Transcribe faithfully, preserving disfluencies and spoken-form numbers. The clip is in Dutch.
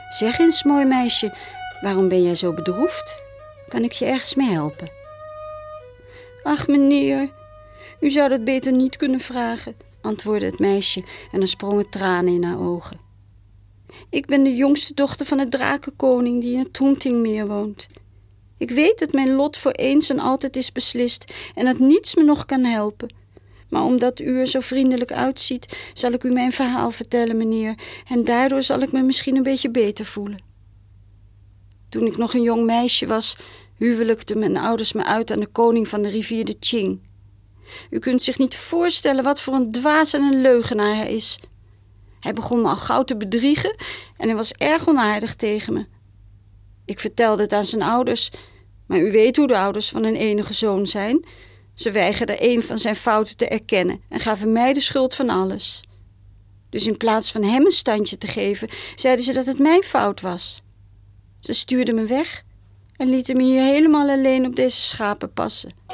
Zeg eens, mooi meisje, waarom ben jij zo bedroefd? Kan ik je ergens mee helpen? Ach, meneer, u zou dat beter niet kunnen vragen, antwoordde het meisje en er sprongen tranen in haar ogen. Ik ben de jongste dochter van de drakenkoning die in het Troentingmeer woont. Ik weet dat mijn lot voor eens en altijd is beslist en dat niets me nog kan helpen. Maar omdat u er zo vriendelijk uitziet, zal ik u mijn verhaal vertellen, meneer, en daardoor zal ik me misschien een beetje beter voelen. Toen ik nog een jong meisje was, huwelijkten mijn ouders me uit aan de koning van de rivier de Qing. U kunt zich niet voorstellen wat voor een dwaas en een leugenaar hij is. Hij begon me al gauw te bedriegen en hij was erg onaardig tegen me. Ik vertelde het aan zijn ouders, maar u weet hoe de ouders van een enige zoon zijn. Ze weigerden een van zijn fouten te erkennen en gaven mij de schuld van alles. Dus in plaats van hem een standje te geven, zeiden ze dat het mijn fout was. Ze stuurden me weg en lieten me hier helemaal alleen op deze schapen passen.